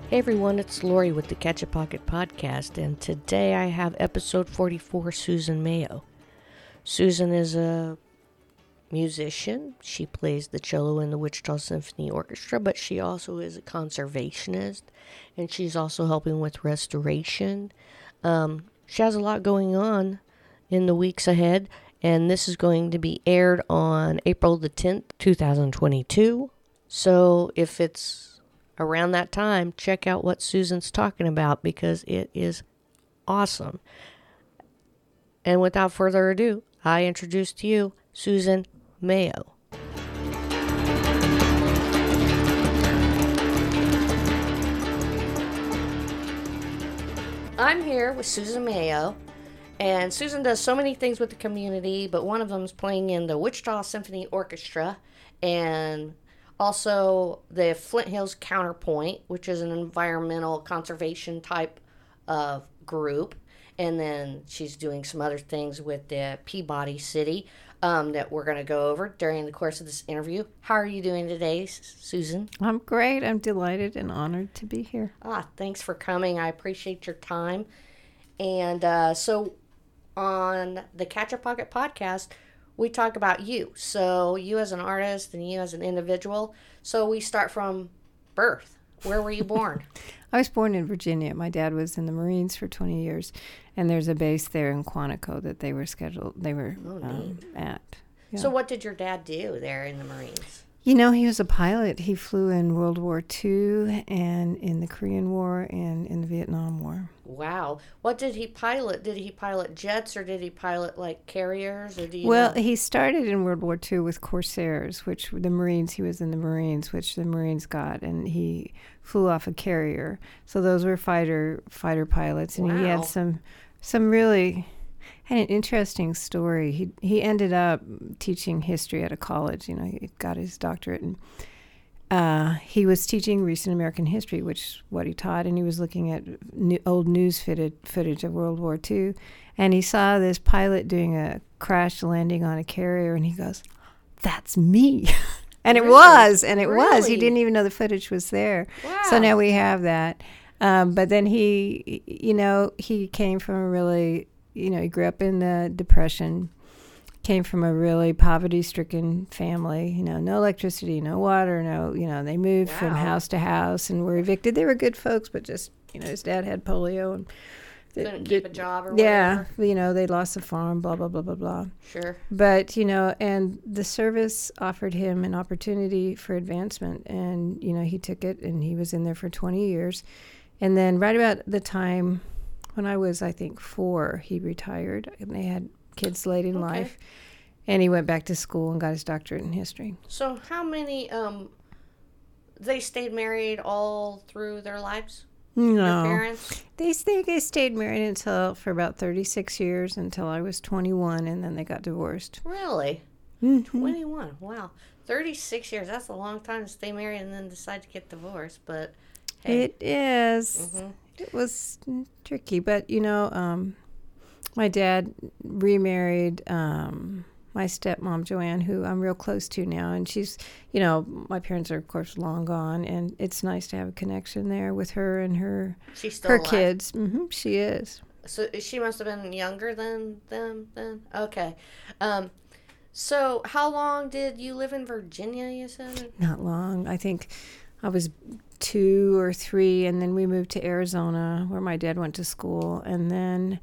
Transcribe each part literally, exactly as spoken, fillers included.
Hey everyone, it's Lori with the Catch a Pocket podcast, and today I have episode forty-four, Susan Mayo. Susan is a musician. She plays the cello in the Wichita Symphony Orchestra, but she also is a conservationist, and she's also helping with restoration. Um, she has a lot going on in the weeks ahead, and this is going to be aired on April the tenth, twenty twenty-two. So if it's around that time, check out what Susan's talking about because it is awesome. And without further ado, I introduce to you Susan Mayo. I'm here with Susan Mayo, and Susan does so many things with the community, but one of them is playing in the Wichita Symphony Orchestra and also the Flint Hills Counterpoint, which is an environmental conservation type of group. And then she's doing some other things with the Peabody City um, that we're going to go over during the course of this interview. How are you doing today, Susan? I'm great. I'm delighted and honored to be here. Ah, thanks for coming. I appreciate your time. And uh, so on the Catch a Pocket podcast, we talk about you. So you as an artist and you as an individual. So we start from birth. Where were you born? I was born in Virginia. My dad was in the Marines for twenty years, and there's a base there in Quantico that they were scheduled. They were oh, um, at. Yeah. So what did your dad do there in the Marines? You know, he was a pilot. He flew in World War Two and in the Korean War and in the Vietnam War. Wow. What did he pilot? Did he pilot jets or did he pilot like carriers? Or do you well, know? He started in World War Two with Corsairs, which the Marines, he was in the Marines, which the Marines got, and he flew off a carrier. So those were fighter fighter pilots, and wow. he had some some really had an interesting story. He he ended up teaching history at a college. You know, he got his doctorate, and uh, he was teaching recent American history, which is what he taught. And he was looking at new, old news footage, footage of World War Two, and he saw this pilot doing a crash landing on a carrier, and he goes, "That's me." And really? it was, and it really? was. He didn't even know the footage was there. Wow. So now we have that. Um, but then he, you know, he came from a really You know, he grew up in the Depression, came from a really poverty-stricken family, you know, no electricity, no water, no, you know, they moved wow. from house to house and were evicted. They were good folks, but just, you know, his dad had polio and couldn't keep a job or yeah, whatever. you know, they lost the farm, blah, blah, blah, blah, blah. Sure. But, you know, and the service offered him an opportunity for advancement, and, you know, he took it, and he was in there for twenty years. And then right about the time when I was, I think, four, he retired, and they had kids late in okay. life, and he went back to school and got his doctorate in history. So how many, um, they stayed married all through their lives? No. Your parents? They, they, they stayed married until, for about thirty-six years, until I was twenty-one, and then they got divorced. Really? Mm-hmm. twenty-one, wow. thirty-six years, that's a long time to stay married and then decide to get divorced, but hey. It is. Mm-hmm. It was tricky, but, you know, um, my dad remarried um, my stepmom, Joanne, who I'm real close to now. And she's, you know, my parents are, of course, long gone. And it's nice to have a connection there with her and her She's still her alive. kids. Mm-hmm, she is. So she must have been younger than them then? Okay. Um, so how long did you live in Virginia, you said? Not long. I think I was two or three, and then we moved to Arizona, where my dad went to school, and then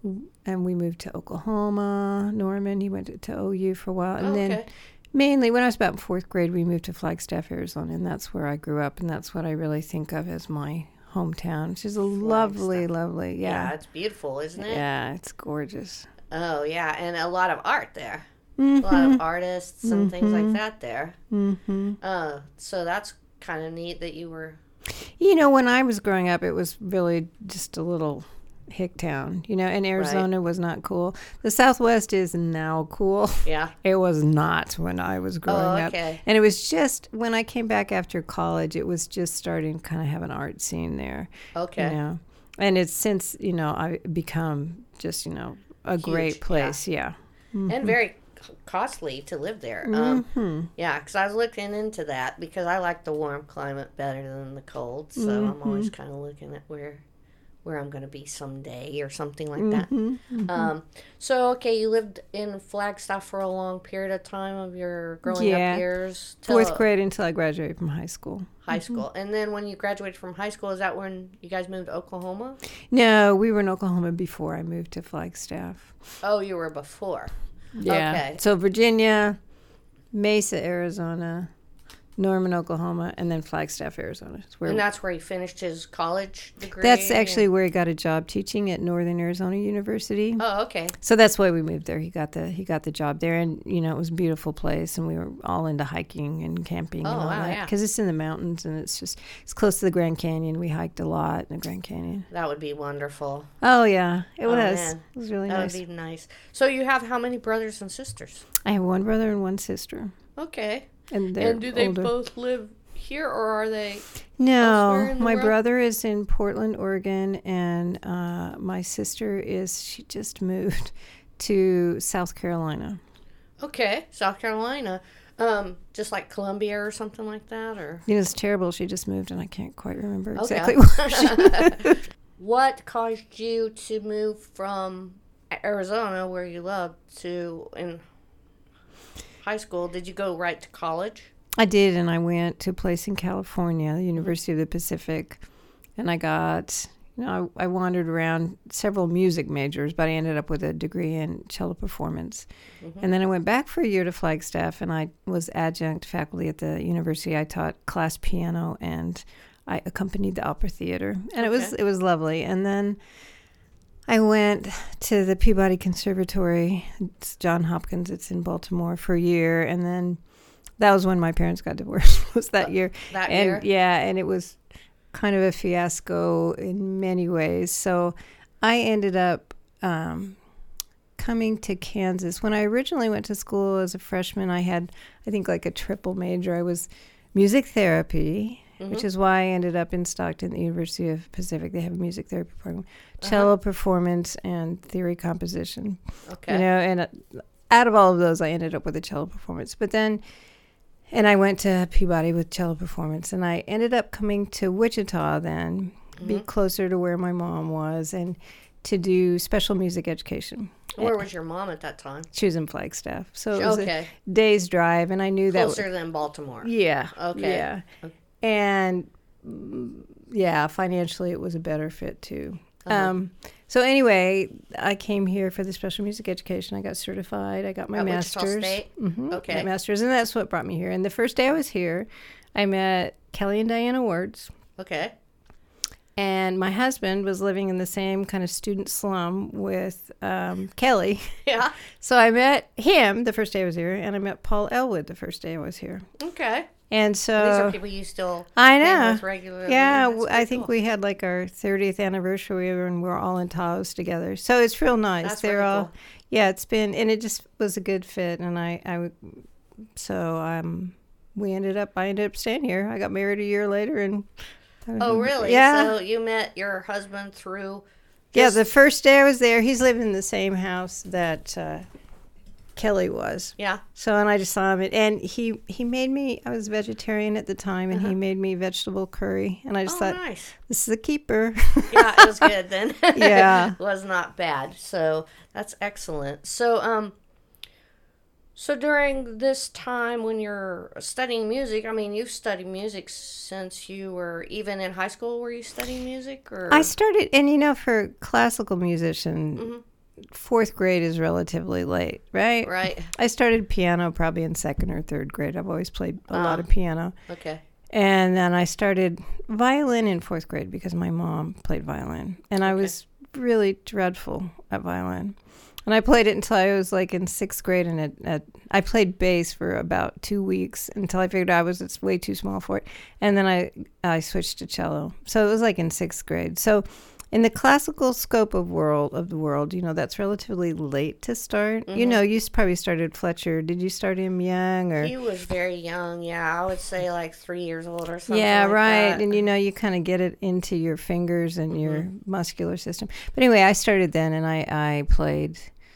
and we moved to Oklahoma, Norman. He went to, to O U for a while, and oh, okay. then mainly when I was about in fourth grade, we moved to Flagstaff, Arizona, and that's where I grew up, and that's what I really think of as my hometown. Which is a Flagstaff. lovely, lovely, yeah. Yeah, it's beautiful, isn't it? Yeah, it's gorgeous. Oh, yeah, and a lot of art there. Mm-hmm. A lot of artists and mm-hmm. things like that there. Mm-hmm. Uh, so that's kind of neat that you were... You know, when I was growing up, it was really just a little hick town, you know, and Arizona right. was not cool. The Southwest is now cool. Yeah. It was not when I was growing oh, okay. up. And it was just, when I came back after college, it was just starting to kind of have an art scene there. Okay. You know, and it's since, you know, I've become just, you know, a Huge, great place. Yeah. yeah. Mm-hmm. And very c- costly to live there. Um, Mm-hmm. yeah, because I was looking into that because I like the warm climate better than the cold. So mm-hmm. I'm always kind of looking at where where I'm going to be someday or something like Mm-hmm. that. Mm-hmm. Um, so, okay, you lived in Flagstaff for a long period of time of your growing Yeah. up years. Fourth grade until I graduated from high school. High school. Mm-hmm. And then when you graduated from high school, is that when you guys moved to Oklahoma? No, we were in Oklahoma before I moved to Flagstaff. Oh, you were before. Yeah. Okay. So Virginia, Mesa, Arizona, Norman, Oklahoma, and then Flagstaff, Arizona. And that's where he finished his college degree? That's actually and... where he got a job teaching at Northern Arizona University. Oh, okay. So that's why we moved there. He got the he got the job there, and you know it was a beautiful place, and we were all into hiking and camping oh, and all wow, that because yeah. it's in the mountains and it's just it's close to the Grand Canyon. We hiked a lot in the Grand Canyon. That would be wonderful. Oh yeah, it oh, was. Man. It was really that nice. That would be nice. So you have how many brothers and sisters? I have one brother and one sister. Okay. And, and do they older. both live here, or are they no my world? Brother is in Portland, Oregon, and uh, my sister is she just moved to South Carolina. Okay, South Carolina. Um, just like Columbia or something like that, or you know, it's terrible. She just moved, and I can't quite remember okay. exactly where she moved. What caused you to move from Arizona, where you loved, to in high school? Did you go right to college? I did, and I went to a place in California, the University of the Pacific, and I got, you know, I, I wandered around several music majors, but I ended up with a degree in cello performance. Mm-hmm. And then I went back for a year to Flagstaff, and I was adjunct faculty at the university. I taught class piano, and I accompanied the opera theater, and okay. it was it was lovely. And then I went to the Peabody Conservatory, it's John Hopkins, it's in Baltimore, for a year, and then that was when my parents got divorced, was that year. That and, year? Yeah, and it was kind of a fiasco in many ways. So I ended up um, coming to Kansas. When I originally went to school as a freshman, I had, I think, like a triple major. I was music therapy, mm-hmm. which is why I ended up in Stockton, the University of Pacific. They have a music therapy program. Cello uh-huh. performance and theory composition. Okay. You know, and uh, out of all of those, I ended up with a cello performance. But then... And I went to Peabody with cello performance, and I ended up coming to Wichita then, mm-hmm. be closer to where my mom was, and to do special music education. Where was your mom at that time? She was in Flagstaff. So it was okay. a day's drive, and I knew closer that... Closer than Baltimore. Yeah. Okay. Yeah. Okay. And, yeah, financially it was a better fit, too. Uh-huh. Um, so anyway, I came here for the special music education. I got certified. I got my At master's. Wichita State? Mm-hmm, okay. Got master's, and that's what brought me here. And the first day I was here, I met Kelly and Diana Wards. Okay. And my husband was living in the same kind of student slum with um, Kelly. Yeah. So I met him the first day I was here, and I met Paul Elwood the first day I was here. Okay. And so these are people you still I know with regularly. yeah That's I think cool. we had like our thirtieth anniversary and we're all in Taos together, so it's real nice. That's They're really all cool. Yeah, it's been, and it just was a good fit, and I I so um we ended up I ended up staying here. I got married a year later, and oh really? Yeah. So you met your husband through yeah the first day I was there, he's living in the same house that uh Kelly was. Yeah. So, and I just saw him, and he, he made me, I was vegetarian at the time, and uh-huh. he made me vegetable curry. And I just oh, thought, nice. This is a keeper. Yeah, it was good then. Yeah. It was not bad. So that's excellent. So, um, so during this time when you're studying music, I mean, you've studied music since you were even in high school. Were you studying music? Or I started, and you know, for classical musician, mm-hmm. fourth grade is relatively late, right? Right. I started piano probably in second or third grade. I've always played a uh, lot of piano. Okay. And then I started violin in fourth grade because my mom played violin. And I okay. was really dreadful at violin. And I played it until I was like in sixth grade. And it, at, I played bass for about two weeks until I figured out I was it's way too small for it. And then I, I switched to cello. So it was like in sixth grade. So in the classical scope of world of the world, you know, that's relatively late to start. Mm-hmm. You know, you probably started Fletcher. Did you start him young? Or he was very young. Yeah, I would say like three years old or something. Yeah, like right. That. And you know, you kind of get it into your fingers and mm-hmm. your muscular system. But anyway, I started then, and I I played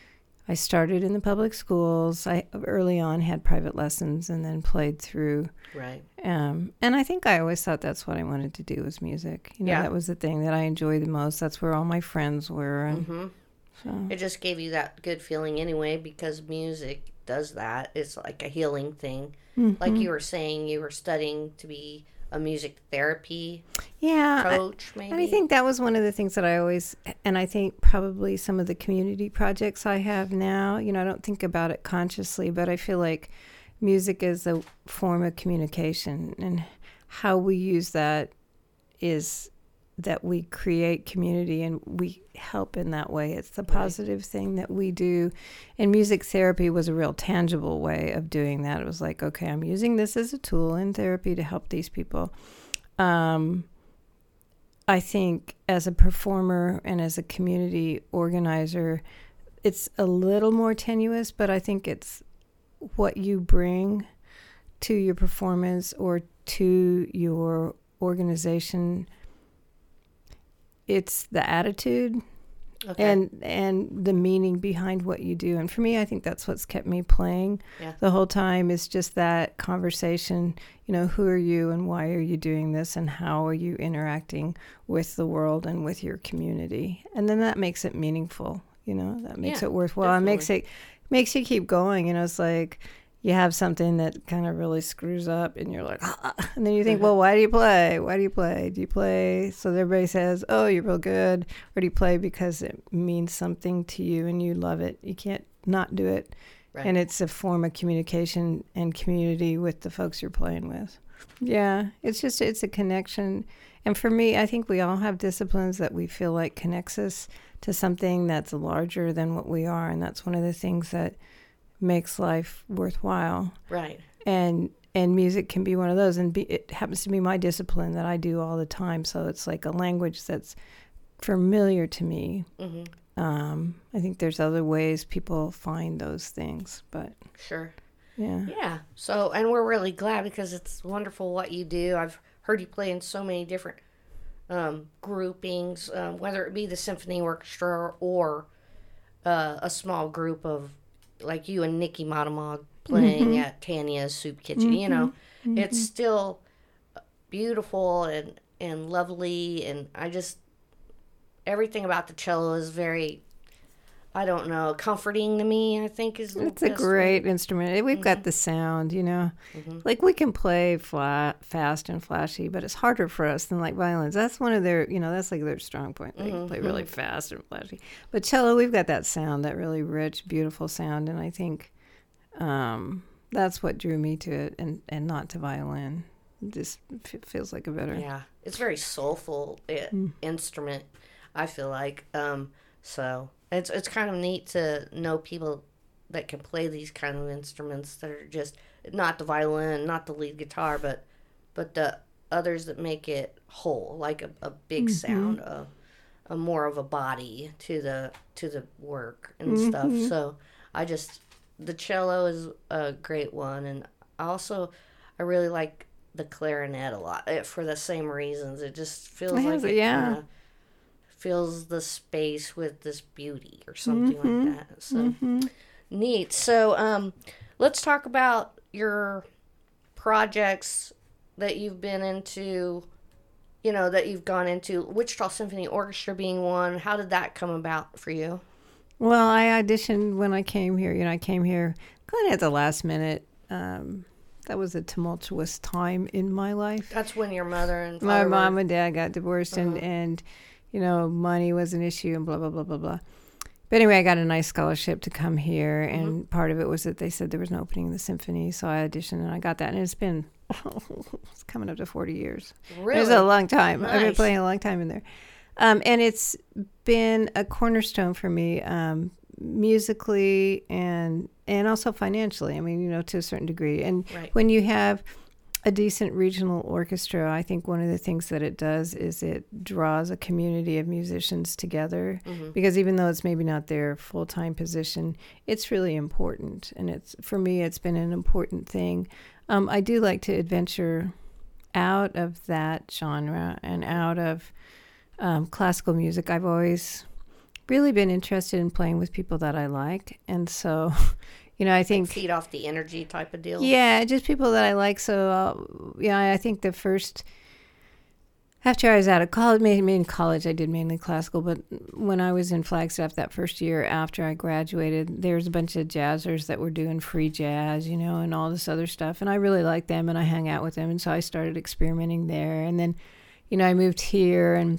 I started in the public schools. I early on had private lessons and then played through. Right. Um, and I think I always thought that's what I wanted to do was music. You know, Yeah. that was the thing that I enjoyed the most. That's where all my friends were. And Mm-hmm. so. It just gave you that good feeling anyway, because music does that. It's like a healing thing. Mm-hmm. Like you were saying, you were studying to be a music therapy yeah, coach, I, maybe. and I think that was one of the things that I always, and I think probably some of the community projects I have now, you know, I don't think about it consciously, but I feel like music is a form of communication, and how we use that is that we create community and we help in that way. It's the Right. positive thing that we do. And music therapy was a real tangible way of doing that. It was like, okay, I'm using this as a tool in therapy to help these people. Um, I think as a performer and as a community organizer, it's a little more tenuous, but I think it's what you bring to your performance or to your organization. It's the attitude Okay. and and the meaning behind what you do. And for me, I think that's what's kept me playing Yeah. the whole time, is just that conversation. You know, who are you and why are you doing this and how are you interacting with the world and with your community? And then that makes it meaningful. You know, that makes Yeah, it worthwhile. It makes it makes you keep going. You know, it's like you have something that kind of really screws up and you're like, ah. And then you think, well, why do you play? Why do you play? Do you play so that everybody says, oh, you're real good? Or do you play because it means something to you and you love it? You can't not do it. Right. And it's a form of communication and community with the folks you're playing with. Yeah, it's just, it's a connection. And for me, I think we all have disciplines that we feel like connects us to something that's larger than what we are. And that's one of the things that makes life worthwhile. Right. And and music can be one of those. And be, it happens to be my discipline that I do all the time. So it's like a language that's familiar to me. Mm-hmm. Um, I think there's other ways people find those things, but Sure. yeah. Yeah. So, and we're really glad because it's wonderful what you do. I've heard you play in so many different um, groupings, um, whether it be the symphony orchestra or uh, a small group of, like you and Nikki Matamog playing Mm-hmm. at Tanya's Soup Kitchen. You know, Mm-hmm. it's still beautiful and, and lovely. And I just, everything about the cello is very, I don't know, comforting to me, I think is the It's a best great way. instrument. We've got the sound, you know. Mhm. Like we can play flat, fast and flashy, but it's harder for us than like violins. That's one of their, you know, that's like their strong point. They can play really fast and flashy. But cello, we've got that sound, that really rich, beautiful sound, and I think um, that's what drew me to it, and, and not to violin. It just f- feels like a better. Yeah, it's very soulful i instrument, I feel like. Um, so it's it's kind of neat to know people that can play these kind of instruments that are just not the violin, not the lead guitar, but but the others that make it whole, like a, a big sound, a, a more of a body to the to the work and stuff. So I just the cello is a great one, and also I really like the clarinet a lot eh, for the same reasons. It just feels It like has a- it yeah. kinda fills the space with this beauty or something like that. So neat. So um, let's talk about your projects that you've been into. You know, that you've gone into, Wichita Symphony Orchestra being one. How did that come about for you? Well, I auditioned when I came here. You know, I came here kind of at the last minute. Um, that was a tumultuous time in my life. That's when your mother and My father mom were, and dad got divorced, and, Uh-huh. and, you know, money was an issue and blah, blah, blah, blah, blah. But anyway, I got a nice scholarship to come here, and part of it was that they said there was an opening in the symphony, so I auditioned, and I got that. And it's been, it's coming up to forty years. really. It was a long time. I've been Nice. playing a long time in there. Um, and it's been a cornerstone for me um, musically and and also financially. I mean, you know, to a certain degree. And Right. when you have a decent regional orchestra, I think one of the things that it does is it draws a community of musicians together. Mm-hmm. Because even though it's maybe not their full-time position, it's really important. And it's for me, it's been an important thing. Um, I do like to adventure out of that genre and out of um, classical music. I've always really been interested in playing with people that I like. And so, you know, I think... Like feed off the energy type of deal? Yeah, just people that I like. So, uh, yeah, I think the first... After I was out of college, maybe in college I did mainly classical, but when I was in Flagstaff that first year after I graduated, there was a bunch of jazzers that were doing free jazz, you know, and all this other stuff. And I really liked them, and I hung out with them, and so I started experimenting there. And then, you know, I moved here, and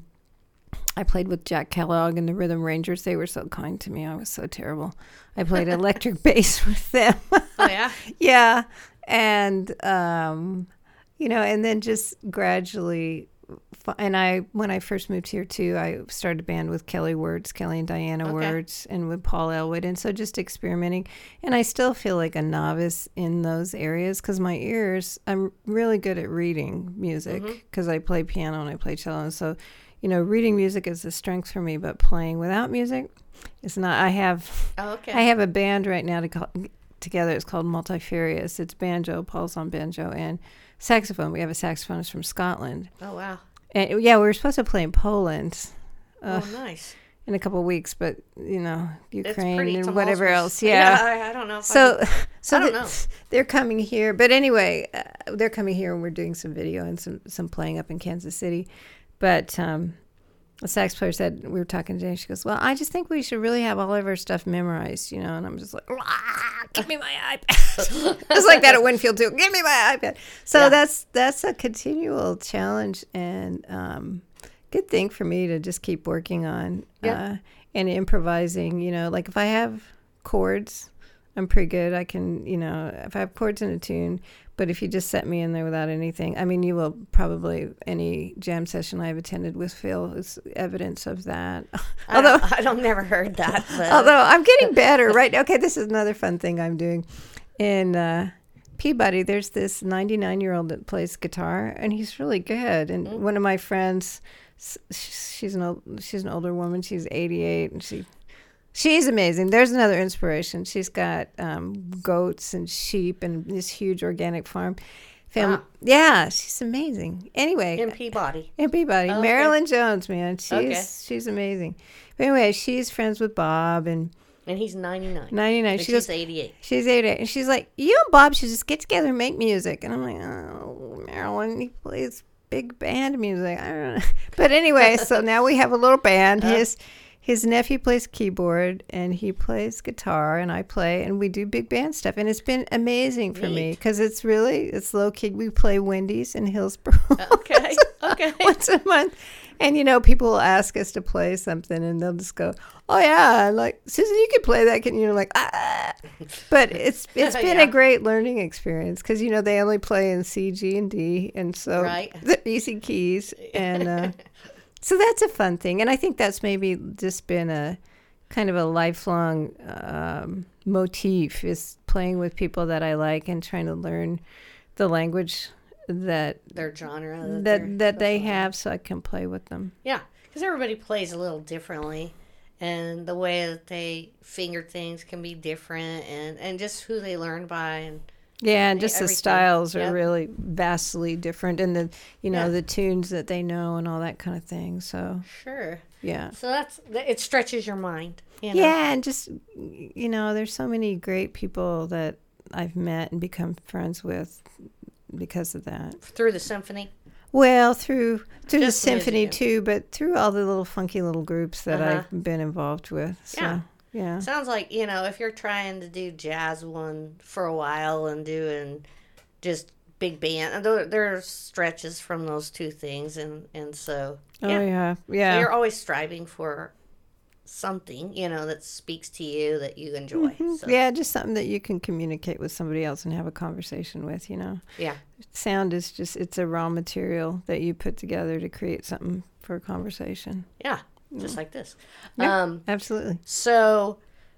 I played with Jack Kellogg and the Rhythm Rangers. They were so kind to me. I was so terrible. I played electric bass with them. Oh, yeah? Yeah. And, um, you know, and then just gradually... And I, when I first moved here too, I started a band with Kelly Words, Kelly and Diana Okay. Words, and with Paul Elwood. And so just experimenting. And I still feel like a novice in those areas because my ears, I'm really good at reading music because mm-hmm. I play piano and I play cello. And so, you know, reading music is a strength for me, but playing without music is not. I have, oh, okay. I have a band right now to call, together. It's called Multifarious. It's banjo, Paul's on banjo, and saxophone. We have a saxophonist from Scotland. Oh, wow. And, yeah, we were supposed to play in Poland. Uh, oh, nice. In a couple of weeks, but, you know, Ukraine and tumultuous. whatever else. Yeah. yeah I, I don't know. If so I, so I don't the, know. They're coming here. But anyway, uh, they're coming here, and we're doing some video and some, some playing up in Kansas City. But um, the sax player said, we were talking today, she goes, well, I just think we should really have all of our stuff memorized, you know. And I'm just like, give me my iPad. It's like that at Winfield too. Give me my iPad. So yeah. that's that's a continual challenge and um, good thing for me to just keep working on yeah. uh, and improvising. You know, like if I have chords, I'm pretty good. I can, you know, if I have chords in a tune. But if you just set me in there without anything, I mean, you will probably, any jam session I've attended with Phil is evidence of that. I although don't, I don't never heard that. But. Although I'm getting better, right? Okay, this is another fun thing I'm doing. In uh, Peabody, there's this ninety-nine-year-old that plays guitar, and he's really good. And mm-hmm. one of my friends, she's an old, she's an older woman. She's eighty-eight, and she... She's amazing. There's another inspiration. She's got um, goats and sheep and this huge organic farm. Family. Wow. Yeah, she's amazing. Anyway. In Peabody. In Peabody. Oh, Marilyn okay. Jones, man. She's okay. she's amazing. But anyway, she's friends with Bob. And and he's ninety-nine. ninety-nine. And she she's goes, eighty-eight. She's eighty-eight. And she's like, you and Bob should just get together and make music. And I'm like, oh, Marilyn, he plays big band music. I don't know. But anyway, so now we have a little band. Uh, His... His nephew plays keyboard, and he plays guitar, and I play, and we do big band stuff. And it's been amazing for Neat. me because it's really, it's low-key. We play Wendy's in Hillsboro. Okay, okay. Once a month. And, you know, people will ask us to play something, and they'll just go, oh, yeah, like, Susan, you could play that. Can you know, like, ah. But it's it's been yeah. a great learning experience because, you know, they only play in C, G, and D, and so right. the easy keys. And, uh so that's a fun thing. And I think that's maybe just been a kind of a lifelong um, motif is playing with people that I like and trying to learn the language that their genre that that, that they have so I can play with them. Yeah, because everybody plays a little differently. And the way that they finger things can be different. And, and just who they learn by and yeah, and just everything. The styles are yep. really vastly different, and the you know yeah. the tunes that they know and all that kind of thing. So sure, yeah. So that's it stretches your mind. You know? Yeah, and just you know, there's so many great people that I've met and become friends with because of that. Through the symphony. Well, through through just the symphony music. too, but through all the little funky little groups that uh-huh. I've been involved with. So, yeah. Yeah. Sounds like, you know, if you're trying to do jazz one for a while and doing just big band, there, there are stretches from those two things. And, and so, yeah. yeah. Oh, yeah. Yeah. So you're always striving for something, you know, that speaks to you that you enjoy. Mm-hmm. So. Yeah, just something that you can communicate with somebody else and have a conversation with, you know. Yeah. Sound is just, it's a raw material that you put together to create something for a conversation. Yeah. Just like this. Yeah, um, absolutely. So,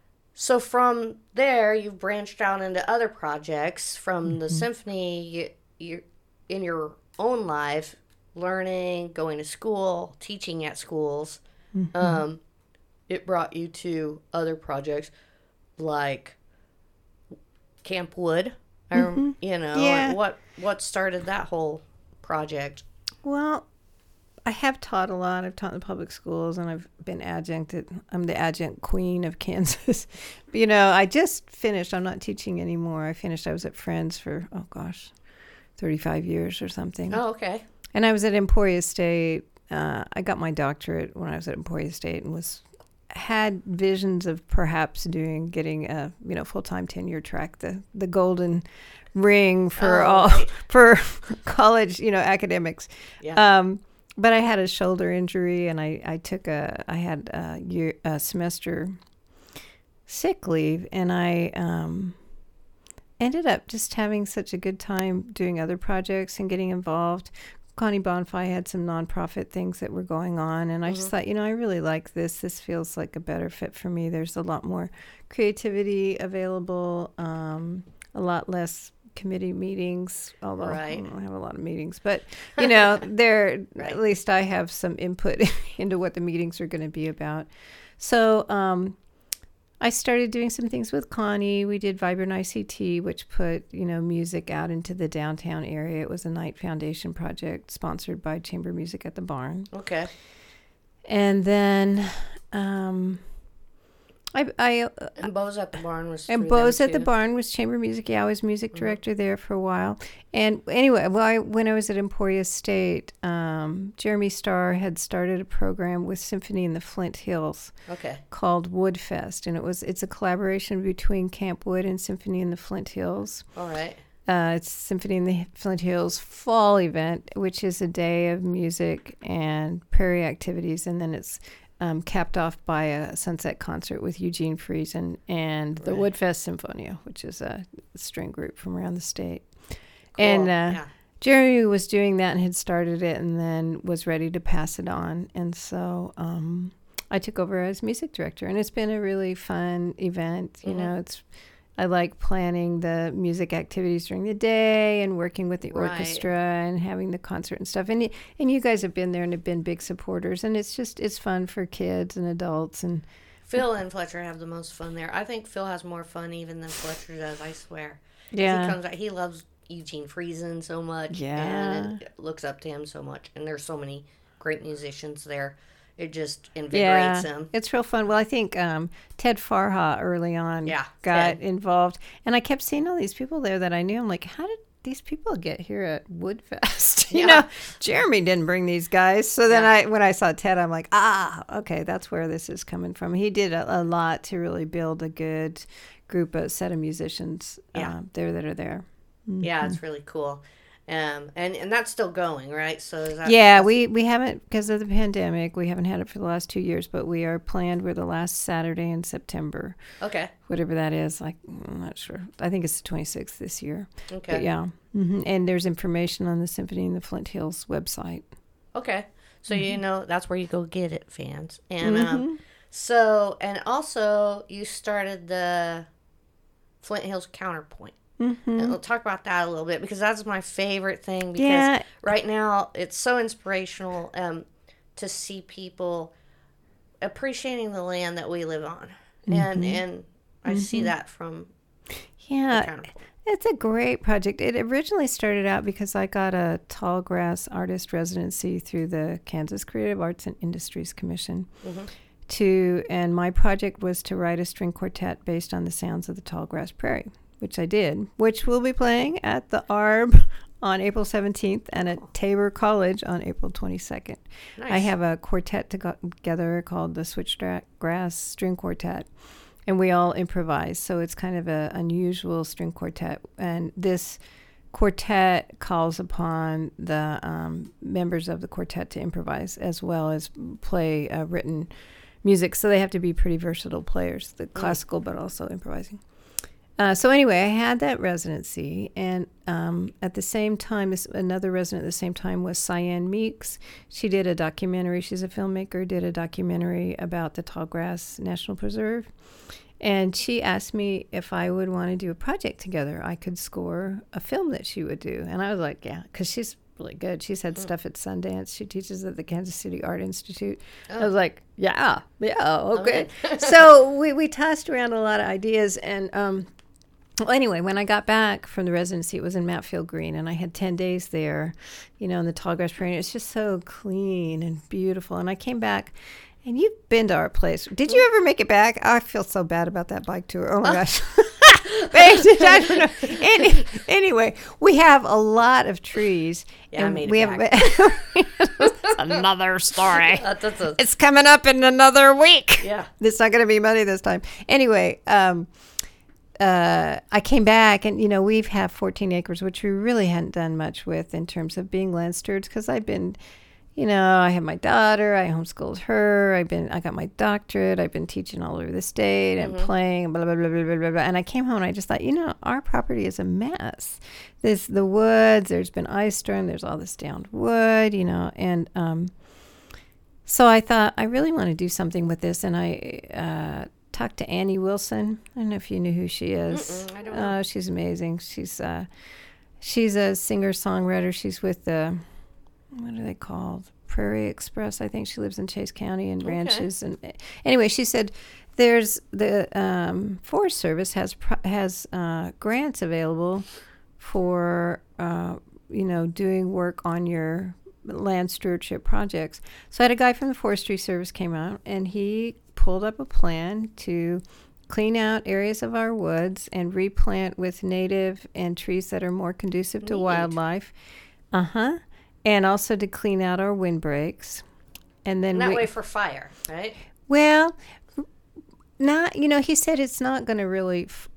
so from there, you've branched out into other projects. From mm-hmm. the symphony, you, you're in your own life, learning, going to school, teaching at schools. Mm-hmm. Um, it brought you to other projects like Camp Wood. Mm-hmm. Or, you know, yeah. what what started that whole project? Well, I have taught a lot. I've taught in the public schools, and I've been adjuncted. I'm the adjunct queen of Kansas. But, you know, I just finished. I'm not teaching anymore. I finished. I was at Friends for, oh, gosh, thirty-five years or something. Oh, okay. And I was at Emporia State. Uh, I got my doctorate when I was at Emporia State and was had visions of perhaps doing, getting a, you know, full-time tenure track, the, the golden ring for oh, all, right. for college, you know, academics. Yeah. Um, but I had a shoulder injury, and I, I took a, I had a year, a semester sick leave, and I um, ended up just having such a good time doing other projects and getting involved. Connie Bonfi had some nonprofit things that were going on, and I mm-hmm. just thought, you know, I really like this. This feels like a better fit for me. There's a lot more creativity available, um, a lot less committee meetings, although right. I don't have a lot of meetings. But, you know, there right. at least I have some input into what the meetings are going to be about. So um, I started doing some things with Connie. We did Vibrant I C T, which put, you know, music out into the downtown area. It was a Knight Foundation project sponsored by Chamber Music at the Barn. Okay. And then um, I... I uh, and Bo's at the Barn was And Bo's at the Barn was Chamber Music. Yeah, I was music director mm-hmm. there for a while. And anyway, well, I, when I was at Emporia State, um, Jeremy Starr had started a program with Symphony in the Flint Hills okay. called Woodfest. And it was it's a collaboration between Camp Wood and Symphony in the Flint Hills. All right. Uh, it's Symphony in the Flint Hills fall event, which is a day of music and prairie activities. And then it's Um, capped off by a sunset concert with Eugene Friesen and the right. Woodfest Symphonia, which is a string group from around the state. Cool. And uh, yeah. Jeremy was doing that and had started it and then was ready to pass it on. And so um, I took over as music director, and it's been a really fun event. You mm-hmm. know, it's I like planning the music activities during the day and working with the right. orchestra and having the concert and stuff. And and you guys have been there and have been big supporters. And it's just, it's fun for kids and adults. And Phil and Fletcher have the most fun there. I think Phil has more fun even than Fletcher does, I swear. Yeah. He comes out, he loves Eugene Friesen so much. Yeah. And it looks up to him so much. And there's so many great musicians there. It just invigorates yeah, him. It's real fun. Well, I think um, Ted Farha early on yeah, got Ted. involved. And I kept seeing all these people there that I knew. I'm like, how did these people get here at Woodfest? you yeah. know, Jeremy didn't bring these guys. So then yeah. I, when I saw Ted, I'm like, ah, okay, that's where this is coming from. He did a, a lot to really build a good group, a set of musicians yeah. uh, there that are there. Mm-hmm. Yeah, it's really cool. Um, and, and that's still going, right? So is that, yeah, we, we haven't, because of the pandemic, we haven't had it for the last two years, but we are planned. We're the last Saturday in September. Okay. Whatever that is, like, I'm not sure. I think it's the twenty-sixth this year. Okay. But yeah. Mm-hmm. And there's information on the Symphony in the Flint Hills website. Okay. So, mm-hmm. you know, that's where you go get it, fans. And mm-hmm. um, so, and also you started the Flint Hills Counterpoint. Mm-hmm. And we'll talk about that a little bit because that's my favorite thing because yeah. right now it's so inspirational um, to see people appreciating the land that we live on. Mm-hmm. And and I mm-hmm. see that from yeah, the Counterpoint. It's a great project. It originally started out because I got a tall grass artist residency through the Kansas Creative Arts and Industries Commission. Mm-hmm. To and my project was to write a string quartet based on the sounds of the tall grass prairie, which I did, which we'll be playing at the A R B on April seventeenth and at Tabor College on April twenty-second. Nice. I have a quartet to go together called the Switchgrass String Quartet, and we all improvise. So it's kind of an unusual string quartet. And this quartet calls upon the um, members of the quartet to improvise as well as play uh, written music. So they have to be pretty versatile players, the classical, but also improvising. Uh, so anyway, I had that residency, and um, at the same time, this, another resident at the same time was Cyan Meeks. She did a documentary. She's a filmmaker, did a documentary about the Tallgrass National Preserve. And she asked me if I would want to do a project together. I could score a film that she would do. And I was like, yeah, because she's really good. She's had mm. stuff at Sundance. She teaches at the Kansas City Art Institute. Oh. I was like, yeah, yeah, okay. okay. So we, we tossed around a lot of ideas, and um, Well, anyway, when I got back from the residency, it was in Matfield Green, and I had ten days there, you know, in the Tallgrass Prairie. It's just so clean and beautiful. And I came back, and you've been to our place. Did you ever make it back? I feel so bad about that bike tour. Oh, my gosh. I don't know. Any, anyway, we have a lot of trees. Yeah, and I made it we back. have another story. That's, that's a, It's coming up in another week. yeah. It's not going to be Monday this time. Anyway, um, uh, I came back, and, you know, we've had fourteen acres, which we really hadn't done much with in terms of being land stewards, because I've been, you know, I have my daughter, I homeschooled her, I've been, I got my doctorate, I've been teaching all over the state and Mm-hmm. playing, blah, blah, blah, blah, blah, blah, blah. And I came home and I just thought, you know, our property is a mess. There's the woods, there's been ice storm, there's all this downed wood, you know, and um, so I thought, I really want to do something with this, and I uh, talked to Annie Wilson. I don't know if you knew who she is. Mm-mm, I don't know. Oh, she's amazing. She's uh, she's a singer-songwriter. She's with the, what are they called? Prairie Express. I think she lives in Chase County and Okay. ranches. And anyway, she said there's the um, Forest Service has pro- has uh, grants available for uh, you know, doing work on your land stewardship projects. So I had a guy from the Forestry Service came out, and he pulled up a plan to clean out areas of our woods and replant with native and trees that are more conducive to Neat. wildlife. Uh-huh. And also to clean out our windbreaks. And then And that we, way for fire, right? well, not, you know, he said it's not going to really, f-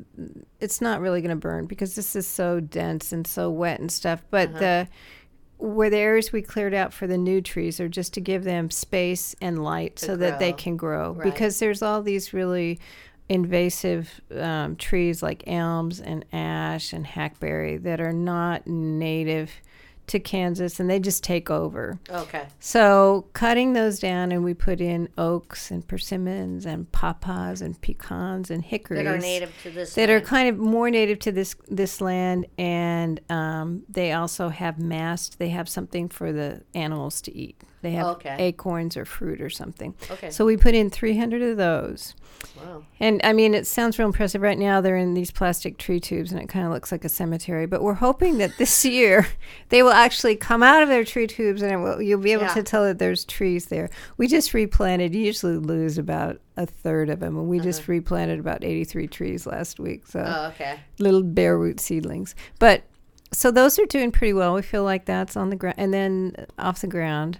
it's not really going to burn because this is so dense and so wet and stuff. But Uh-huh. the, where the areas we cleared out for the new trees are just to give them space and light To so that they grow. can grow. Right. Because there's all these really invasive um, trees like elms and ash and hackberry that are not native to Kansas, and they just take over. Okay. So cutting those down, and we put in oaks and persimmons and pawpaws and pecans and hickories That are native to this that are land. kind of more native to this this land, and um, they also have mast. They have something for the animals to eat. They have Okay. acorns or fruit or something. Okay. So we put in three hundred of those. Wow. And I mean, it sounds real impressive. Right now, they're in these plastic tree tubes, and it kind of looks like a cemetery. But we're hoping that this year they will actually come out of their tree tubes, and it will, you'll be able Yeah. to tell that there's trees there. We just replanted. You usually lose about a third of them, and we just replanted about eighty-three trees last week. So Oh, okay. little bare root seedlings. But so those are doing pretty well. We feel like that's on the ground, and then off the ground.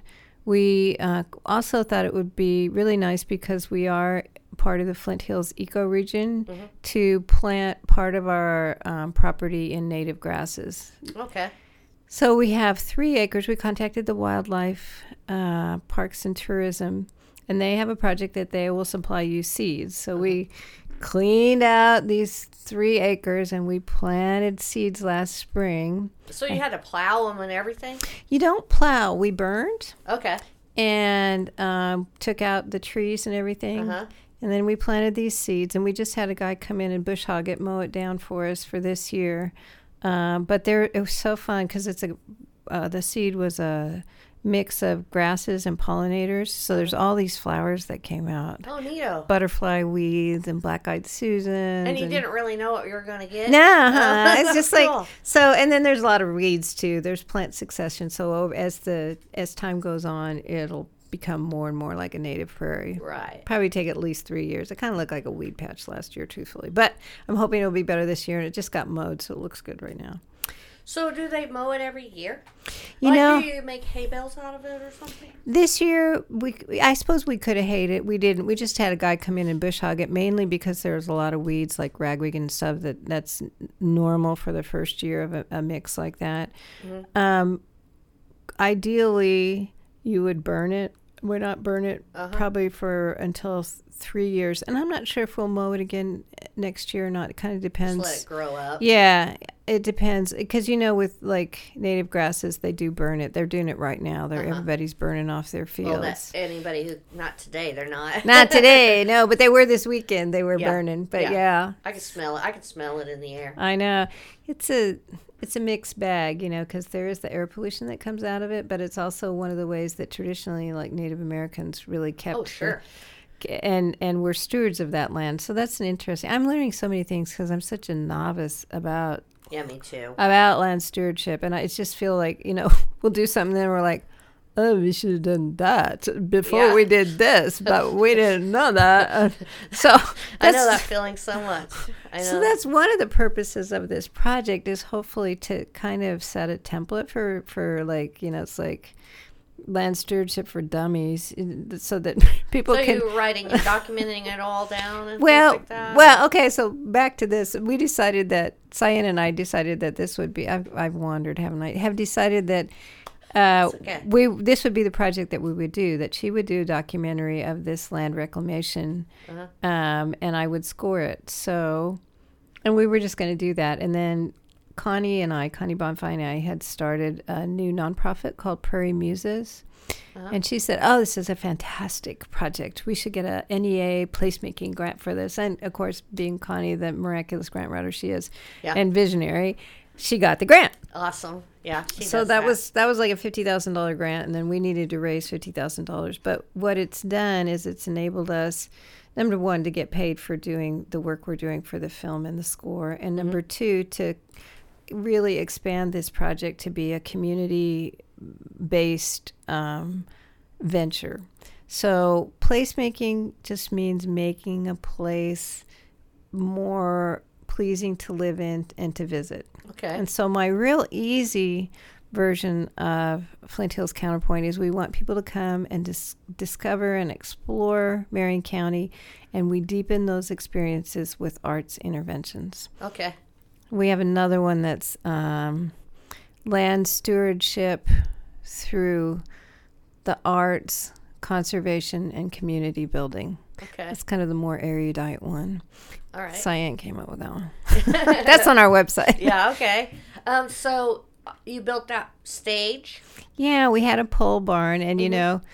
We uh, also thought it would be really nice, because we are part of the Flint Hills ecoregion, Mm-hmm. to plant part of our um, property in native grasses. Okay. So we have three acres. We contacted the Wildlife uh, Parks and Tourism, and they have a project that they will supply you seeds. So we cleaned out these three acres, and we planted seeds last spring. So you had to plow them and everything? You don't plow. We burned Okay. and um, took out the trees and everything. Uh-huh. And then we planted these seeds, and we just had a guy come in and bush hog it, mow it down for us for this year. Um, but there, it was so fun because it's a uh, the seed was a mix of grasses and pollinators. So there's all these flowers that came out, Oh, neato. butterfly weeds and black-eyed Susans. And you didn't really know what you were going to get? No, huh? It's just like Cool. so. And then there's a lot of weeds too. There's plant succession. So over, as the as time goes on, it'll become more and more like a native prairie. Right. Probably take at least three years. It kind of looked like a weed patch last year, truthfully. But I'm hoping it'll be better this year, and it just got mowed, so it looks good right now. So do they mow it every year? You like, know, do you make hay bales out of it or something? this year, we I suppose we could have hayed it. We didn't. We just had a guy come in and bush hog it, mainly because there's a lot of weeds like ragweed and stuff that that's normal for the first year of a, a mix like that. Mm-hmm. Um, ideally, you would burn it. Would not burn it Uh-huh. probably for until th- three years. And I'm not sure if we'll mow it again next year or not. It kind of depends. Just let it grow up. Yeah, it depends. Because, you know, with like native grasses, they do burn it. They're doing it right now. They're Uh-huh. Everybody's burning off their fields. Well, that, anybody who, not today, they're not. Not today, no, but they were this weekend. They were Yeah. burning. But Yeah. yeah. I can smell it. I can smell it in the air. I know. It's a it's a mixed bag, you know, because there is the air pollution that comes out of it, but it's also one of the ways that traditionally, like Native Americans, really kept Oh, sure. the, and and we're stewards of that land. So that's an interesting. I'm learning so many things because I'm such a novice about Yeah, me too. about land stewardship, and I just feel like, you know, we'll do something, then we're like, oh, we should have done that before Yeah. we did this, but we didn't know that. Uh, so I know that's- that feeling so much. I know. So that's one of the purposes of this project, is hopefully to kind of set a template for, for like, you know, it's like land stewardship for dummies, so that people so can. you were writing and documenting it all down and Well, things like that? well, okay. So back to this, we decided that Cyan and I decided that this would be. I've, I've wandered, haven't I? Have decided that. Uh, It's okay. we this would be the project that we would do. That she would do a documentary of this land reclamation, Uh-huh. um, and I would score it. So, and we were just going to do that. And then Connie and I, Connie Bonfire and I, had started a new nonprofit called Prairie Muses. Uh-huh. And she said, oh, this is a fantastic project. We should get a N E A placemaking grant for this. And, of course, being Connie, the miraculous grant writer she is, Yeah. and visionary, she got the grant. Awesome. Yeah. She So does that, was that was like a fifty thousand dollars grant, and then we needed to raise fifty thousand dollars. But what it's done is it's enabled us, number one, to get paid for doing the work we're doing for the film and the score, and number two, to really expand this project to be a community-based um, venture. So placemaking just means making a place more pleasing to live in and to visit. Okay. And so my real easy version of Flint Hills Counterpoint is we want people to come and dis- discover and explore Marion County, and we deepen those experiences with arts interventions. Okay. We have another one that's um, land stewardship through the arts, conservation, and community building. Okay. That's kind of the more erudite one. All right. Cyan came up with that one. That's on our website. Yeah. Okay. Um. So uh, you built that stage. Yeah, we had a pole barn, and you Mhm. know,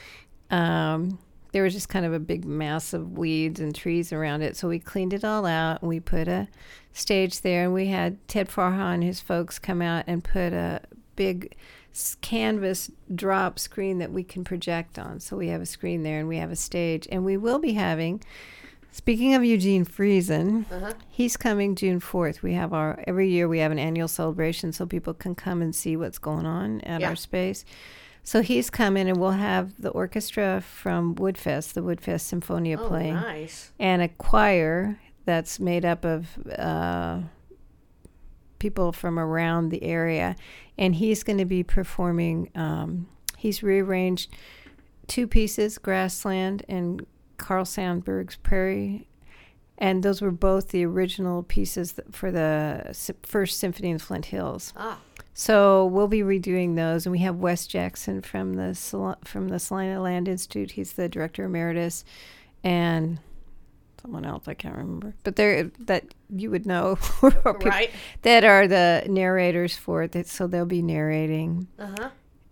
um, there was just kind of a big mass of weeds and trees around it. So we cleaned it all out, and we put a stage there, and we had Ted Farha and his folks come out and put a big s- canvas drop screen that we can project on. So we have a screen there, and we have a stage, and we will be having. Speaking of Eugene Friesen, Uh-huh. he's coming June fourth. We have our, every year we have an annual celebration so people can come and see what's going on at Yeah. our space. So he's coming, and we'll have the orchestra from Woodfest, the Woodfest Symphonia Oh, playing, nice. and a choir that's made up of uh, people from around the area. And he's going to be performing, um, he's rearranged two pieces, Grassland and Carl Sandburg's Prairie, and those were both the original pieces th- for the sy- first symphony in Flint Hills. Ah. So we'll be redoing those, and we have Wes Jackson from the Sal- from the Salina Land Institute. He's the director emeritus, and someone else I can't remember, but they're that you would know, or people Right. that are the narrators for it. That, so they'll be narrating, Uh huh.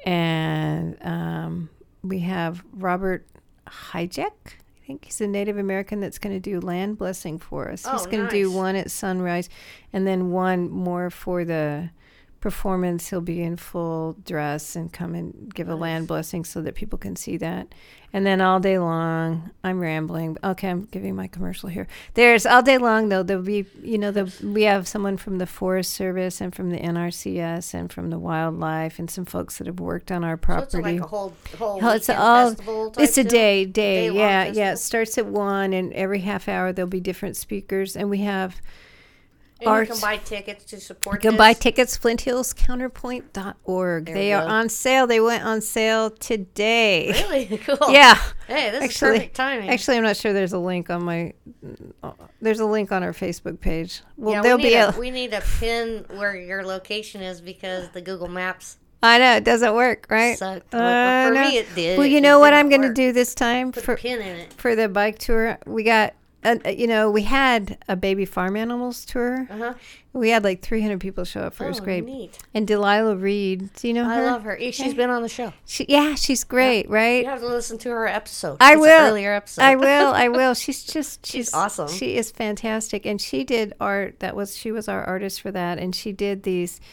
and um, we have Robert Hijek. I think he's a Native American that's going to do land blessing for us. Oh, he's going to do nice. one at sunrise, and then one more for the performance. He'll be in full dress and come and give a Nice. land blessing so that people can see that. And then all day long, I'm rambling. Okay, I'm giving my commercial here. There's all day long though. There'll be, you know, the we have someone from the Forest Service and from the N R C S and from the wildlife and some folks that have worked on our So property. it's like a whole whole Oh, it's weekend all- festival type It's a deal? day, day, Day-long yeah, yeah. festival? It starts at one, and every half hour there'll be different speakers, and we have And art. you can buy tickets to support you can this. buy tickets. Flint Hills Counterpoint dot org. There They we are go. on sale. They went on sale today. Really cool. Yeah, Hey, this Actually- is perfect timing. actually, I'm not sure there's a link on my. uh, There's a link on our Facebook page. Well, yeah, there'll we need be a, a. we need a pin where your location is because the Google Maps I know it doesn't work, right? sucked. I Well, for know. me, it did. Well, you It know what didn't I'm going to work. do this time Put for a pin in it. for the bike tour. We got. Uh, you know, we had a baby farm animals tour. Uh huh. We had like three hundred people show up for Oh, it. was great. neat. And Delilah Reed, do you know I her? love her. She's been on the show. She, yeah, she's great, right? You have to listen to her episode. I It's an will. Earlier episode. I will. I will. She's just she's, She's awesome. She is fantastic, and she did art. That was she was our artist for that, and she did these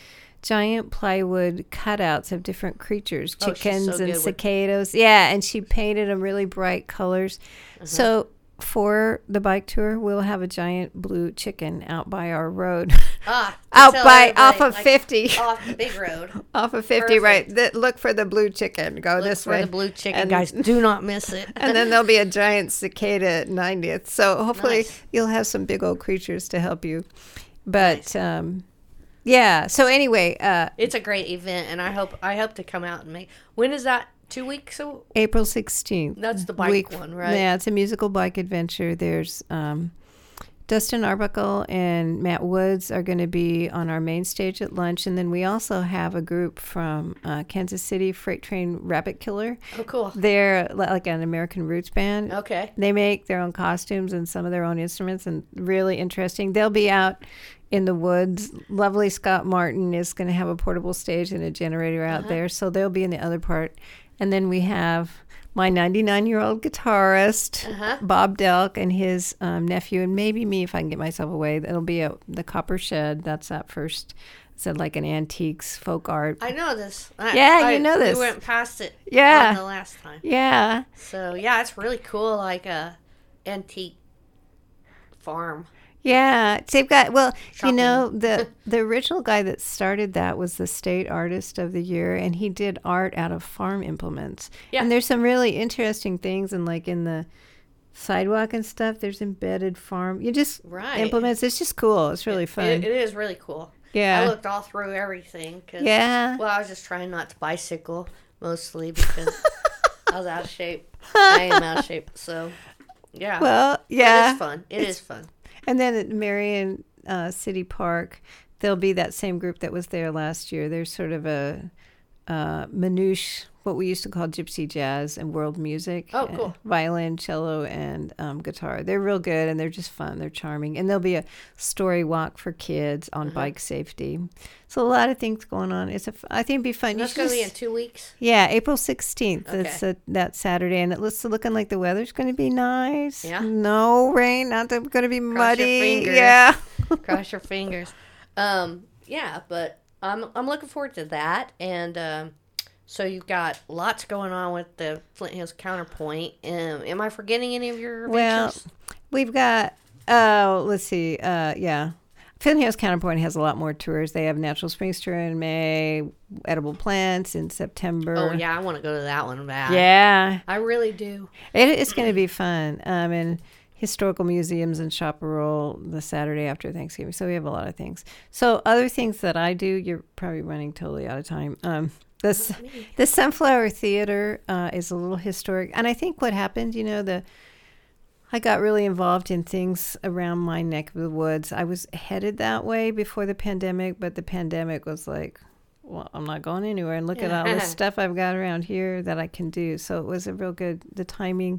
giant plywood cutouts of different creatures, Oh, she's chickens so and good with- cicadas. Yeah, and she painted them really bright colors. Uh-huh. So for the bike tour, we'll have a giant blue chicken out by our road. Ah, to out tell by everybody, off of like, fifty. off the big road. Off of fifty, Perfect. right. Th- look for the blue chicken. Go Look this for way. the blue chicken, And- guys. Do not miss it. And then there'll be a giant cicada at ninetieth. So hopefully Nice. you'll have some big old creatures to help you. But Nice. um, yeah. So anyway, uh, It's a great event, and I hope I hope to come out and make. When is that? Two weeks? So April sixteenth. that's the bike week- one, right? Yeah, it's a musical bike adventure. There's um, Dustin Arbuckle and Matt Woods are going to be on our main stage at lunch. And then we also have a group from uh, Kansas City, Freight Train Rabbit Killer. Oh, cool. They're li- like an American roots band. Okay. They make their own costumes and some of their own instruments, and really interesting. They'll be out in the woods. Lovely Scott Martin is going to have a portable stage and a generator out Uh-huh. there, so they'll be in the other part. And then we have my ninety-nine-year-old guitarist, Uh-huh. Bob Delk, and his um, nephew, and maybe me if I can get myself away. It'll be at the Copper Shed. That's that first. Said like an antiques folk art. I know this. I, Yeah, I, you know this. We went past it. Yeah. On the last time. Yeah. So yeah, it's really cool. Like a antique farm. Yeah, they've got, well, Shopping. you know, the the original guy that started that was the state artist of the year, and he did art out of farm implements. Yeah. And there's some really interesting things, and like in the sidewalk and stuff, there's embedded farm. You just Right. implements. It's just cool. It's really fun. It, it is really cool. yeah. I looked all through everything. Cause, yeah. Well, I was just trying not to bicycle mostly because I was out of shape. I am out of shape. So yeah. Well, But yeah. It's fun. It is fun. And then at Marion uh, City Park, there'll be that same group that was there last year. There's sort of a uh, manouche, what we used to call gypsy jazz and world music. Oh, uh, cool. violin, cello, and um, guitar. They're real good, and they're just fun. They're charming. And there'll be a story walk for kids on Uh-huh. bike safety. So a lot of things going on. It's a, f- I think it'd be fun. And You that's should going to be just- in two weeks. yeah, April sixteenth. Okay. That's uh, that Saturday, and it looks looking like the weather's going to be nice. Yeah. No rain, not going to be your muddy. fingers. Yeah. Cross your fingers. Um, yeah, but I'm I'm looking forward to that. And um, so you've got lots going on with the Flint Hills Counterpoint. Um, am I forgetting any of your Well, adventures? we've got, oh, let's see. Uh, yeah. Flint Hills Counterpoint has a lot more tours. They have Natural Springs Tour in May, Edible Plants in September. Oh yeah, I want to go to that one bad. Yeah. I really do. It, it's going to be fun. Um, and historical museums and Chaparral the Saturday after Thanksgiving. So we have a lot of things. So other things that I do, you're probably running totally out of time. Um, this, the Sunflower Theater uh, is a little historic. And I think what happened, you know, the I got really involved in things around my neck of the woods. I was headed that way before the pandemic, but the pandemic was like, well, I'm not going anywhere. And look at all this stuff I've got around here that I can do. So it was a real good, the timing,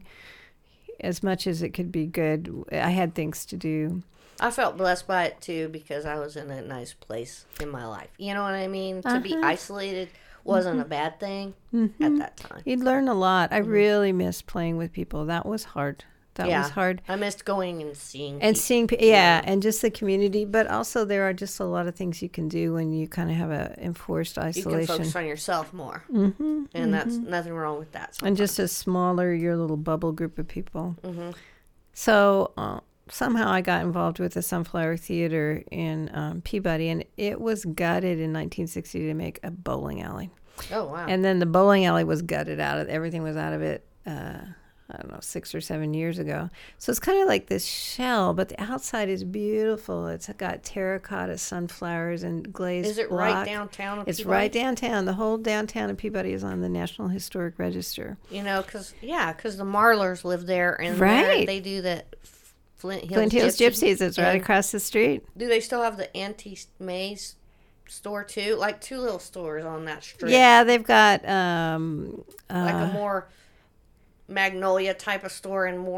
as much as it could be good, I had things to do. I felt blessed by it too because I was in a nice place in my life. You know what I mean? To be Uh-huh. isolated wasn't a bad thing Mm-hmm. at that time. You'd learn a lot. I Mhm. really missed playing with people. That was hard. That Yeah. was hard. I missed going and seeing And people. seeing, pe- yeah, and just the community. But also, there are just a lot of things you can do when you kind of have a enforced You can isolation. focus on yourself more, Mm-hmm, and that's nothing wrong with that. and just a smaller, your little bubble group of people. hmm So uh, somehow I got involved with the Sunflower Theater in um, Peabody, and it was gutted in nineteen sixty to make a bowling alley. Oh wow! And then the bowling alley was gutted out of everything was out of it. Uh, I don't know, six or seven years ago. So it's kind of like this shell, but the outside is beautiful. It's got terracotta sunflowers and glazed Is it block. right downtown? Of It's Peabody? right downtown. The whole downtown of Peabody is on the National Historic Register. You know, because yeah, because the Marlers live there, and Right. they're- they do the Flint Hills, Flint Hills Gypsy. Gypsies. It's right And across the street. Do they still have the Auntie May's store too? Like two little stores on that strip. Yeah, they've got um, uh, like a more Magnolia type of store and more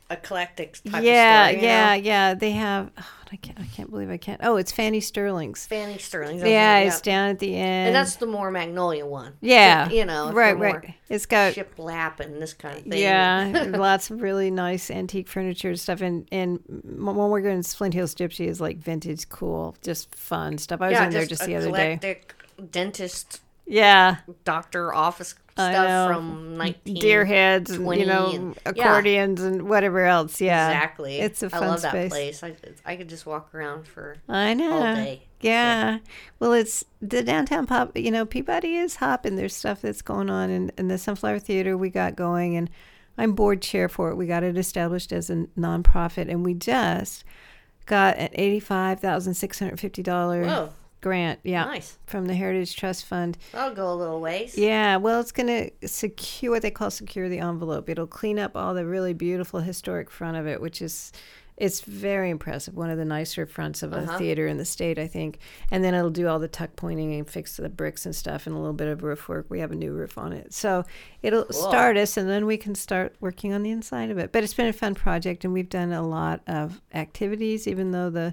eclectic type yeah, of story. Yeah, you know? yeah. They have. Oh, I can't. I can't believe I can't. Oh, it's Fanny Sterling's. Fanny Sterling's. Yeah, Right, it's yeah. down at the end. And that's the more Magnolia one. Yeah, You know, right, right. It's got shiplap and this kind of thing. Yeah, lots of really nice antique furniture and stuff. And and when we're going to Flint Hills Gypsy is like vintage, cool, just fun stuff. I was yeah, in there just the other day. Eclectic dentist. Yeah, doctor office stuff from nineteen deer heads and you know and, accordions yeah. and whatever else. Yeah, exactly. It's a fun I love space. that place. I I could just walk around for I know all day. Yeah. So. Well, it's the downtown pop. You know, Peabody is hopping. There's stuff that's going on in, in the Sunflower Theater we got going, and I'm board chair for it. We got it established as a nonprofit, and we just got an eighty-five thousand six hundred fifty dollars. Whoa. Grant, yeah, nice, from the Heritage Trust Fund. That'll go a little ways. Yeah, well, it's going to secure what they call secure the envelope. It'll clean up all the really beautiful historic front of it, which is it's very impressive. One of the nicer fronts of a uh-huh. theater in the state, I think. And then it'll do all the tuck pointing and fix the bricks and stuff, and a little bit of roof work. We have a new roof on it, so it'll cool. start us, and then we can start working on the inside of it. But it's been a fun project, and we've done a lot of activities, even though the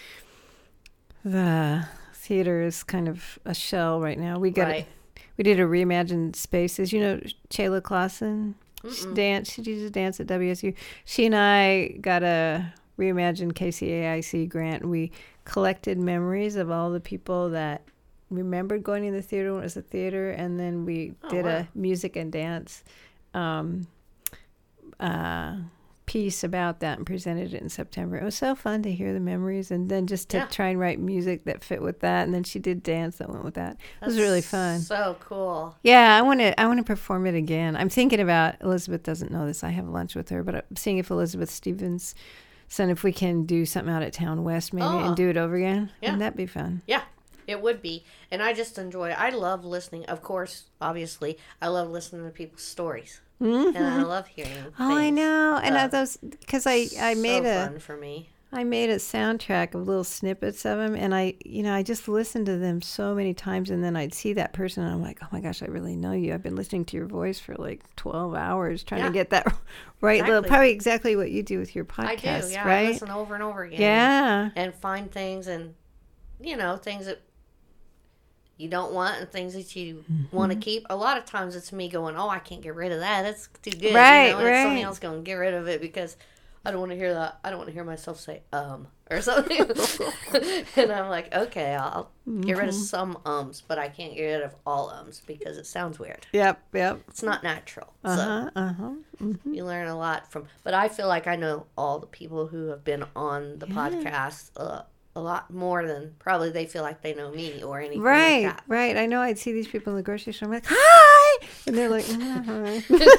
the theater is kind of a shell right now. We got right. a, we did a reimagined spaces. You know, Shayla Clausen dance. She used to dance at W S U. She and I got a reimagined K C A I C grant. And we collected memories of all the people that remembered going to the theater when it was a theater, and then we oh, did wow. a music and dance um, uh, piece about that and presented it in September. It was so fun to hear the memories, and then just to yeah. try and write music that fit with that, and then she did dance that went with that. It That's was really fun. So cool. Yeah, I want to I want to perform it again. I'm thinking about, Elizabeth doesn't know this, I have lunch with her, but I'm seeing if Elizabeth Stevens son if we can do something out at Town West maybe oh. and do it over again. Yeah. Wouldn't that be fun? Yeah. It would be. And I just enjoy I love listening. Of course, obviously, I love listening to people's stories. Mm-hmm. And I love hearing things. Oh, I know. And uh, those, because I, I made so a, fun for me. I made a soundtrack of little snippets of them. And I, you know, I just listened to them so many times. And then I'd see that person and I'm like, oh my gosh, I really know you. I've been listening to your voice for like twelve hours trying yeah. to get that right. Exactly. Little, probably exactly what you do with your podcast, I do, yeah. right? I listen over and over again. Yeah. And find things and, you know, things that you don't want and things that you mm-hmm. want to keep. A lot of times it's me going, oh, I can't get rid of that. That's too good. Right, you know? And right. it's somebody else going to get rid of it because I don't want to hear that. I don't want to hear myself say, um, or something. And I'm like, okay, I'll mm-hmm. get rid of some ums, but I can't get rid of all ums because it sounds weird. Yep, yep. It's not natural. Uh-huh, so uh-huh. Mm-hmm. You learn a lot from, but I feel like I know all the people who have been on the yeah. podcast, uh, a lot more than probably they feel like they know me or anything right, like that. Right, I know I'd see these people in the grocery store. I'm like, hi! And they're like, hi.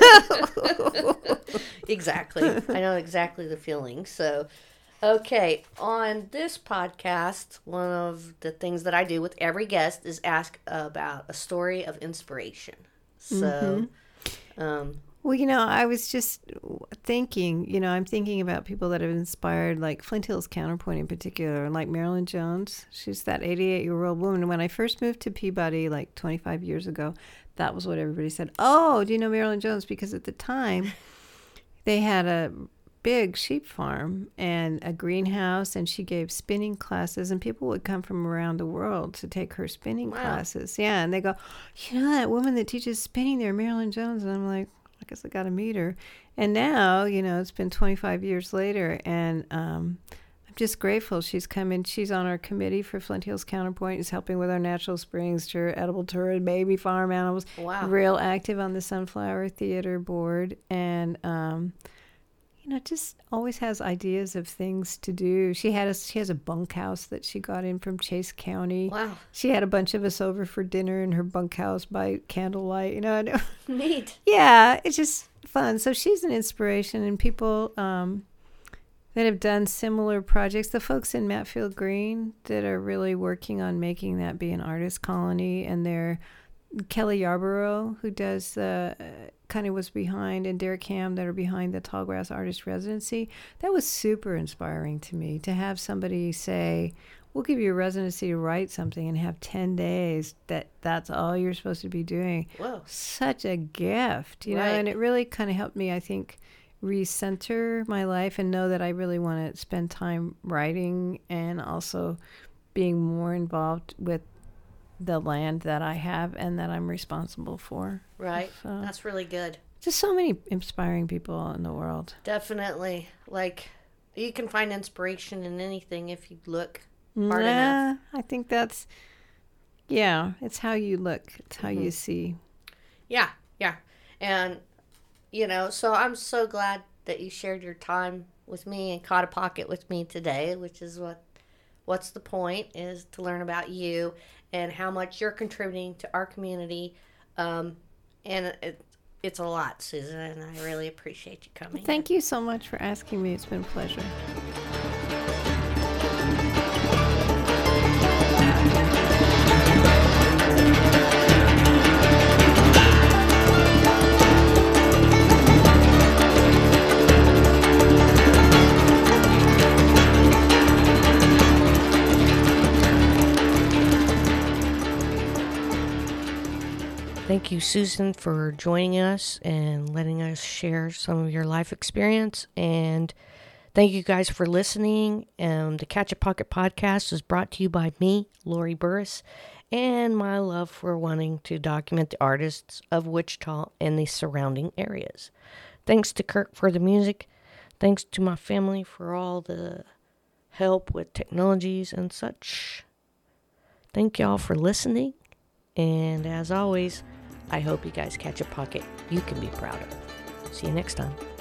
Exactly. I know exactly the feeling. So, okay, on this podcast, one of the things that I do with every guest is ask about a story of inspiration. So, mm-hmm. um, well, you know, I was just thinking, you know, I'm thinking about people that have inspired, like Flint Hills Counterpoint in particular, like Marilyn Jones. She's that eighty-eight-year-old woman. And when I first moved to Peabody, like twenty-five years ago, that was what everybody said. Oh, do you know Marilyn Jones? Because at the time, they had a big sheep farm and a greenhouse, and she gave spinning classes, and people would come from around the world to take her spinning wow. classes. Yeah, and they go, you know that woman that teaches spinning there, Marilyn Jones? And I'm like, I guess I got to meet her. And now, you know, it's been twenty-five years later, and um, I'm just grateful she's come in. She's on our committee for Flint Hills Counterpoint, is helping with our natural springs, tour, edible tour, baby farm animals. Wow. Real active on the Sunflower Theater board. And, um, you know, just always has ideas of things to do. She had a, she has a bunkhouse that she got in from Chase County. Wow. She had a bunch of us over for dinner in her bunkhouse by candlelight, you know. Neat. Yeah, it's just fun. So she's an inspiration, and people um, that have done similar projects, the folks in Matfield Green that are really working on making that be an artist colony, and they're Kelly Yarborough, who does uh, kind of was behind, and Derek Ham that are behind the Tallgrass Artist Residency. That was super inspiring to me to have somebody say, we'll give you a residency to write something and have ten days that that's all you're supposed to be doing. Whoa. Such a gift, you right. know, and it really kind of helped me, I think, recenter my life and know that I really want to spend time writing and also being more involved with the land that I have and that I'm responsible for. Right. So, that's really good. Just so many inspiring people in the world. Definitely. Like, you can find inspiration in anything if you look hard nah, enough. I think that's, yeah, it's how you look. It's how Mm-hmm. you see. Yeah, yeah. And, you know, so I'm so glad that you shared your time with me and caught a pocket with me today, which is what, what's the point, is to learn about you and how much you're contributing to our community. Um, and it, it's a lot, Susan, and I really appreciate you coming. Well, thank you so much for asking me. It's been a pleasure. Thank you, Susan, for joining us and letting us share some of your life experience. And thank you guys for listening. Um, the Catch a Pocket podcast is brought to you by me, Lori Burris, and my love for wanting to document the artists of Wichita and the surrounding areas. Thanks to Kirk for the music. Thanks to my family for all the help with technologies and such. Thank y'all for listening. And as always, I hope you guys catch a pocket you can be proud of. See you next time.